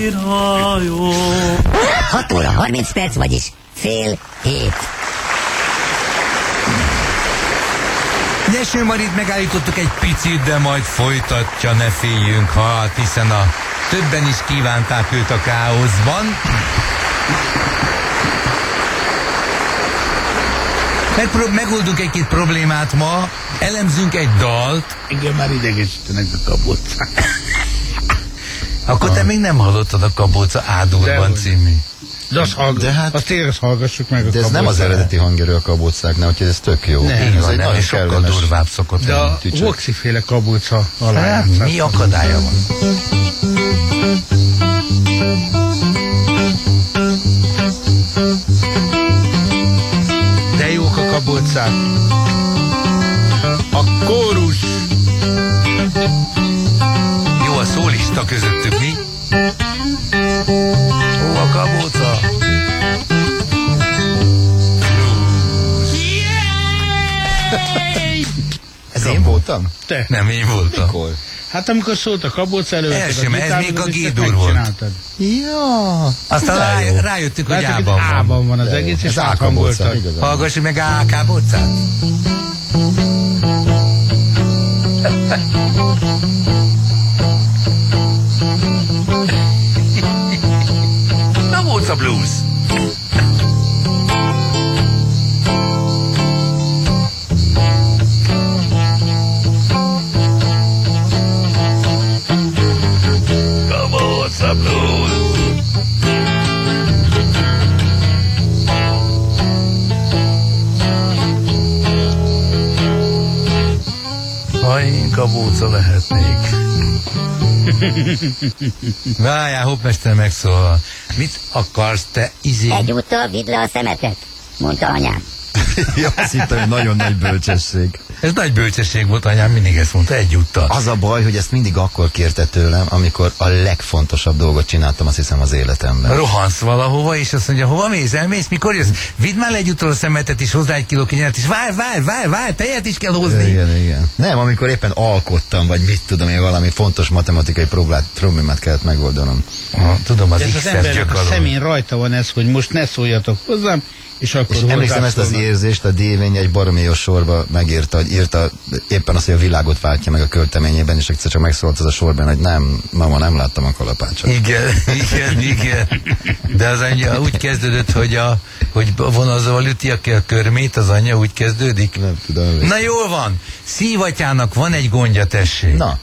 hajó. 6 óra 30 perc, vagyis fél hét. Nyeső Marit megállítottuk egy picit, de majd folytatja, ne féljünk, hiszen a többen is kívánták őt a káoszban. Megoldunk egy-két problémát ma, elemzünk egy dalt. Igen, már idegesítenek a kabócák. Akkor te még nem hallottad a Kabóca Ádurban című. De azt tényleg hallgassuk meg a de ez nem az eredeti hangerő a kabócáknál, úgyhogy ez tök jó. Ez egy nagyon sokkal durvább szokott lenni. De a Voxi-féle kabóca alá. Mi akadálya van? De jók a kabócák. A kórus. Jó a szólista közöttük, mi? Ó, a kabóca. Ez én voltam? Te. Nem, én voltam. Mikor? Hát amikor szólt a kabóc előtt, ez még a G-dur volt. Ja. Aztán rájöttük, hogy Ában van. Ában van az egész, és áthangoltad. Hallgassuk meg a kabócát. Kabóca blues. Kabóca blues. Ha én kabóca lehetnék. Várjál, hoppmester megszólal. Mit akarsz te, Egyúttal vidd le a szemetet, mondta anyám. Ja, azt hittem, hogy nagyon nagy bölcsesség. Ez nagy bölcsesség volt, anyám mindig ezt mondta, egyúttal. Az a baj, hogy ezt mindig akkor kérte tőlem, amikor a legfontosabb dolgot csináltam, azt hiszem, az életemben. Rohansz valahova, és azt mondja, hova mész, elmész, mikor jössz? Vidd már le egyúttal a szemetet, és hozzá 1 kiló kenyeret, és várj, tejet is kell hozni. Igen. Nem, amikor éppen alkottam, vagy mit tudom én, valami fontos matematikai problémát kellett megoldanom. Tudom, az X-es X-es gyökalom. gyökalom. A szemén rajta van ez, hogy most ne szóljatok hozzám, és akkor emlékszem ezt az érzést, a Dévény egy baromi jó sorba megírta, hogy írta éppen azt, hogy a világot váltja meg a költeményében, és egyszer csak megszólt az a sorban, hogy nem, mama, nem láttam a kalapácsot. Igen. De az anyja úgy kezdődött, hogy vonalzóval üti a körmét, az anyja úgy kezdődik. Nem tudom. Na jól van, Szívatyának van egy gondja, tessék. Na.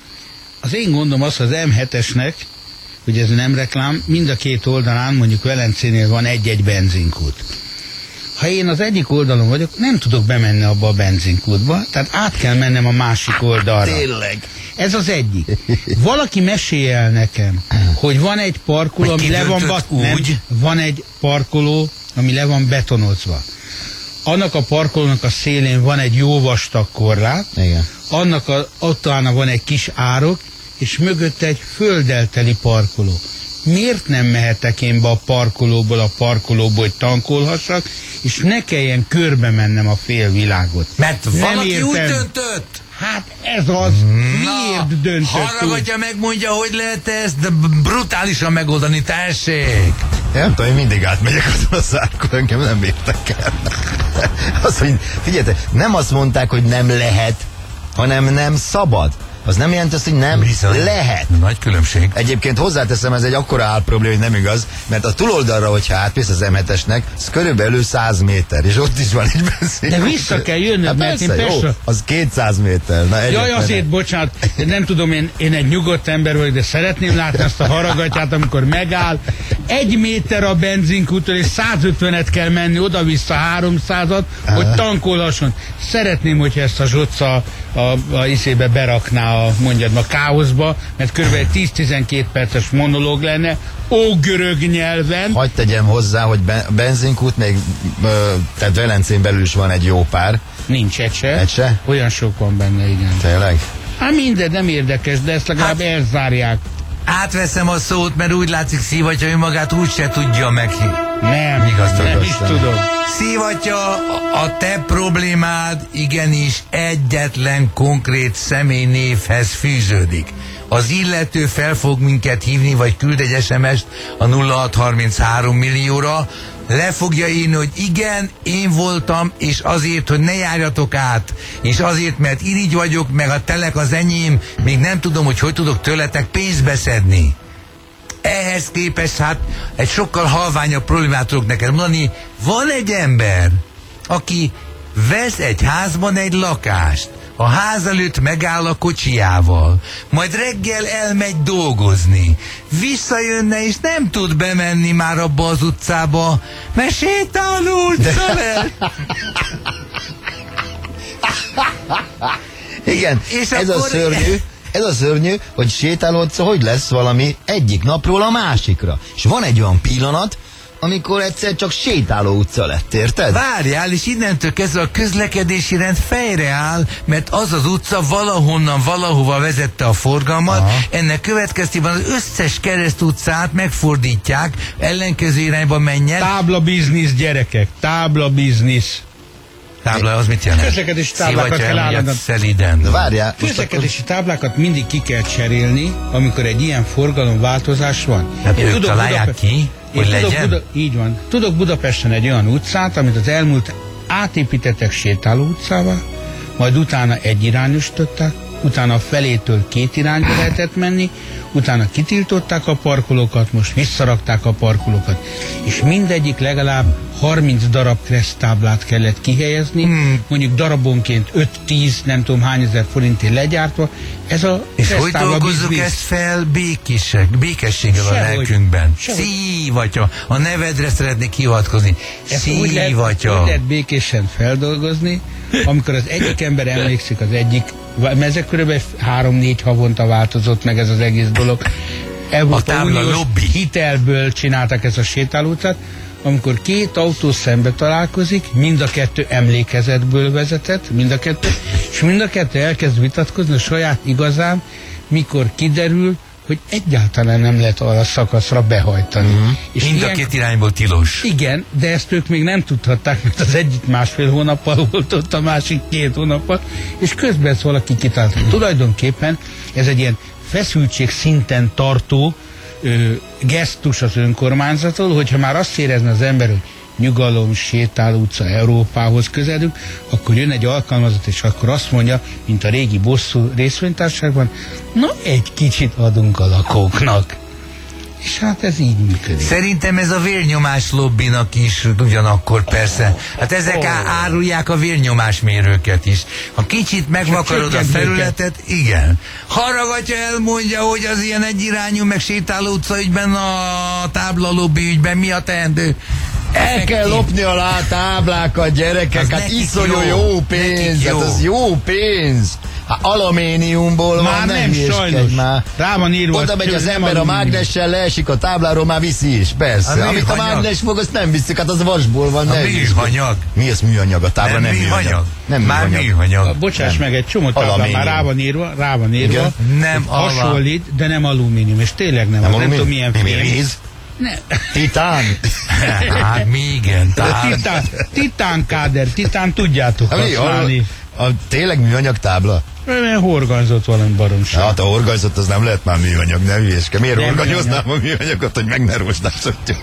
Az én gondom az, az M7-esnek, hogy ez nem reklám, mind a két oldalán, mondjuk Velencénél van egy-egy benzinkút. Ha én az egyik oldalon vagyok, nem tudok bemenni abba a benzinkútba, tehát át kell mennem a másik oldalra. Tényleg. Ez az egyik. Valaki mesélje el nekem, hogy van egy parkoló, ami le van van egy parkoló, ami le van betonozva. Annak a parkolónak a szélén van egy jó vastag korlát, igen. Annak ott van egy kis árok, és mögötte egy földdel teli parkoló. Miért nem mehetek én be a parkolóból, hogy tankolhassak, és ne kelljen körbe mennem a félvilágot? Mert valaki úgy döntött? Hát ez az. Miért döntött Hallgatja, megmondja, hogy lehet ezt de brutálisan megoldani, tessék! Nem tudom, én mindig átmegyek azon a szárkon, engem nem értek el. Azt, hogy figyeljetek, nem azt mondták, hogy nem lehet, hanem nem szabad. Az nem jelent azt, hogy nem lehet. Nagy különbség. Egyébként hozzáteszem, ez egy akkora álprobléma, hogy nem igaz, mert a túloldalra, hogyha átmész az M7-esnek, az körülbelül 100 méter, és ott is van egy benzinkút. De vissza kell jönnöd, hát mert persze, én persze... Jó, az 200 méter. Na, jaj, azért, bocsánat, nem tudom, én egy nyugodt ember vagyok, de szeretném látni azt a haragatyát, amikor megáll. 1 méter a benzinkúttól, és 150-et kell menni, oda-vissza 300-at, hogy tankolhasson. Szeretném, hogyha ezt a Zsocsa a iszébe berakná mondjad a káoszba, mert kb. 10-12 perces monológ lenne, görög nyelven. Hadd tegyem hozzá, hogy benzinkút még, tehát Velencén belül is van egy jó pár. Nincs egy se. Egy se? Olyan sok van benne, igen. Tényleg? Hát minden nem érdekes, de ezt legalább elzárják. Átveszem a szót, mert úgy látszik Szívatya önmagát úgy se tudja meg. Nem is tudom. Szivatya, a te problémád igenis egyetlen konkrét személynévhez fűződik. Az illető fel fog minket hívni, vagy küld egy SMS-t a 0633 millióra, le fogja írni, hogy igen, én voltam, és azért, hogy ne járjatok át, és azért, mert irigy vagyok, meg a telek az enyém, még nem tudom, hogy tudok tőletek pénzt beszedni. Ehhez képest hát egy sokkal halványabb problémát tudok neked mondani. Van egy ember, aki vesz egy házban egy lakást, a ház előtt megáll a kocsijával, majd reggel elmegy dolgozni, visszajönne és nem tud bemenni már abba az utcába, mert sétáló utca lett. Igen, És ez akkor... a szörnyű, hogy sétáló utca hogy lesz valami egyik napról a másikra. És van egy olyan pillanat, amikor egyszer csak sétáló utca lett, érted? Várjál, és innentől kezdve a közlekedési rend fejreáll, mert az az utca valahonnan valahova vezette a forgalmat. Aha. Ennek következtében az összes keresztutcát megfordítják, ellenkező irányba menjen. Tábla biznisz, gyerekek, tábla biznisz. Tábla, az mit jelent? Közlekedési táblákat kell állandóan. Szeliden. De várjál. Közlekedési táblákat mindig ki kell cserélni, amikor egy ilyen forgalomváltozás van. Hát ők találják ki, hogy legyen? Így van. Tudok Budapesten egy olyan utcát, amit az elmúlt átépítettek sétáló utcával, majd utána egyirányosították, utána felétől két irányba lehetett menni, utána kitiltották a parkolókat, most visszarakták a parkolókat, és mindegyik legalább 30 darab kereszttáblát kellett kihelyezni, mondjuk darabonként 5-10, nem tudom hány ezer forintért legyártva. Ez a és hogy dolgozzuk ezt fel békességgel a lelkünkben? Szívatya, a nevedre szeretnék hivatkozni. Szívatya. Úgy lehet békésen feldolgozni, amikor az egyik ember emlékszik az egyik, ezek körülbelül 3-4 havonta változott meg ez az egész dolog. Európai Uniós hitelből csináltak ezt a sétálóutcát, amikor két autó szembe találkozik, mind a kettő emlékezetből vezetett, és mind a kettő elkezd vitatkozni a saját igazán, mikor kiderül, hogy egyáltalán nem lehet arra a szakaszra behajtani. És mind a két irányból tilos. Igen, de ezt ők még nem tudhatták, mert az egyik 1,5 hónappal volt ott, a másik 2 hónappal, és közben ezt valaki kitálta. Tulajdonképpen ez egy ilyen feszültség szinten tartó gesztus az önkormányzattól, hogyha már azt érezne az ember, hogy nyugalom, sétáló utca, Európához közelünk, akkor jön egy alkalmazott, és akkor azt mondja, mint a régi bosszú részvénytársaságban, na egy kicsit adunk a lakóknak. És hát ez így működik. Szerintem ez a vérnyomás lobbinak is ugyanakkor persze. Hát ezek árulják a vérnyomásmérőket is. Ha kicsit megvakarod a felületet, igen. Harragatja elmondja, hogy az ilyen egyirányú meg sétáló utca ügyben, a tábla lobby ügyben mi a teendő. El kell lopni alá a táblákat, gyerekek, hát iszonyú jó pénz, hát az jó pénz. Hát alumíniumból már van, nem sajnos. Már. Rá van írva. Oda megy az ember a mágnessel, leesik a tábláról, már viszi is, persze. Amit a mágnes fog, azt nem viszik, hát az vasból van. A műanyag. Mi az műanyag? A tábla nem műanyag. Nem már műanyag. Bocsáss meg, egy csomó tábla már rá van írva. Nem hasonlít, de nem alumínium, és tényleg nem. Nem tudom milyen víz. Titán. Hát mi igen. Titán káder, titán tudjátok használni. Tényleg műanyag tábla? Mert horganyzott valami baromság. Hát a horganyzott az nem lehet már műanyag, ne hülyeske. Miért horganyoznám a műanyagot, hogy meg ne rosdásodjuk?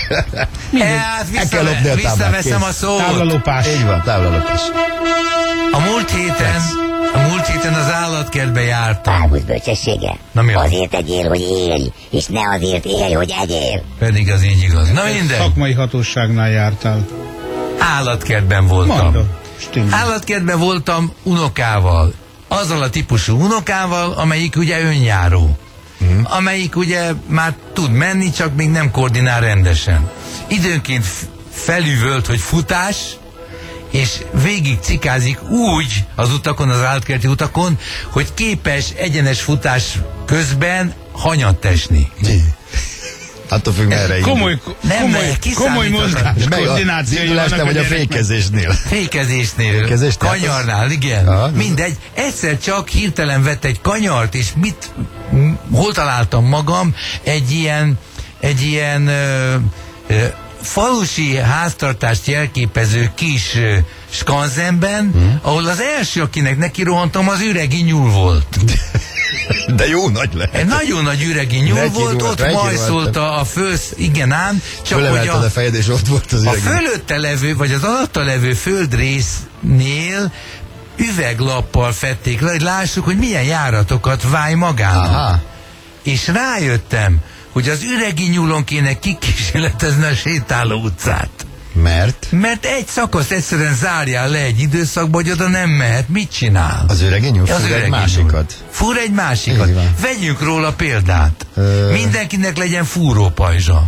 Visszaveszem a szót. Táblalopás. Így van, táblalopás. A múlt héten az állatkertbe jártam. Águsz bölcsessége. Azért egyél, hogy élj, és ne azért élj, hogy egyél. Pedig az így igaz. Na minden. Szakmai hatóságnál jártál. Állatkertben voltam. Mondom. Állatkertben voltam unokával. Azzal a típusú unokával, amelyik ugye önjáró. Amelyik ugye már tud menni, csak még nem koordinál rendesen. Időnként felüvölt, hogy futás, és végig cikázik úgy az utakon, az állatkerti utakon, hogy képes egyenes futás közben hanyat esni. Attól függ, merre komoly mozgás koordinációja vannak vagy a fékezésnél. Fékezésnél, kanyarnál, igen. Mindegy, egyszer csak hirtelen vett egy kanyart, és hol találtam magam? Egy ilyen falusi háztartást jelképező kis skanzenben, ahol az első, akinek neki rohantam, az üregi nyúl volt. De jó nagy lehet. Egy nagyon nagy üregi nyúl volt, ott majszolta a igen ám, csak hogy a fejed, és ott volt az a fölötte levő, vagy az alatta levő földrésznél üveglappal fedték le, hogy lássuk, hogy milyen járatokat váj magának. Aha. És rájöttem, hogy az üregi nyúlon kéne kikísérletezni a sétáló utcát. Mert egy szakaszt egyszerűen zárjál le egy időszakba, hogy oda nem mehet. Mit csinál? Az üregi nyúl fúr egy másikat. Fúr egy másikat. Vegyünk róla példát. Mindenkinek legyen fúrópajzsa.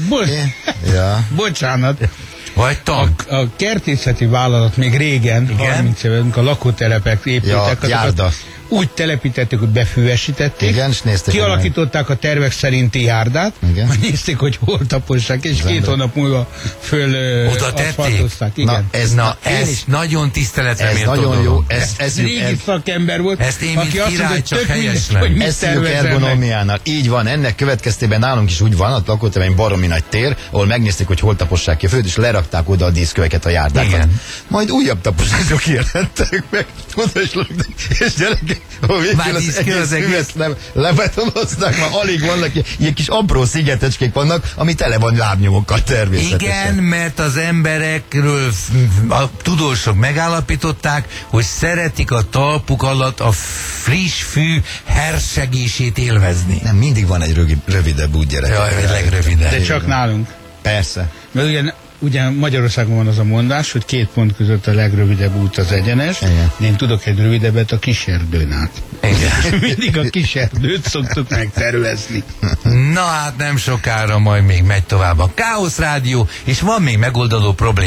Bocsánat. Vagy tag. A kertészeti vállalat még régen, 30 éve, a lakótelepek épültek, úgy telepítették, hogy befüvesítették, kialakították a tervek szerinti járdát, majd nézték, hogy hol tapossák, és 2 hónap múlva föl aszfaltozták. Ez nagyon tiszteletre méltó nagyon jó. Ez régi szakember volt, ezt én aki azt mondta, hogy csak tök mindegy, hogy mit tervezzenek. Ergonomiánál. Így van, ennek következtében nálunk is úgy van, a lakótelepen baromi nagy tér, ahol megnézték, hogy hol tapossák ki a föld, és lerakták oda a díszköveket, a járdákat. Majd újabb taposások jelentek meg, és gyerekek, a végén az egész füvet lebetonozták, már alig vannak, ilyen kis apró szigetecskék vannak, ami tele van lábnyomokkal természetesen. Igen, mert az emberekről a tudósok megállapították, hogy szeretik a talpuk alatt a friss fű hersegését élvezni. Nem, mindig van egy rövidebb út, gyerek. Jaj, egy legrövidebb. De csak nálunk. Persze. Mert ugye Magyarországon van az a mondás, hogy 2 pont között a legrövidebb út az egyenes. Igen. Én tudok egy rövidebbet a Kiserdőn át. Igen. Mindig a Kiserdőt szoktuk megtervezni. Na hát nem sokára majd még megy tovább a Káosz Rádió, és van még megoldandó probléma.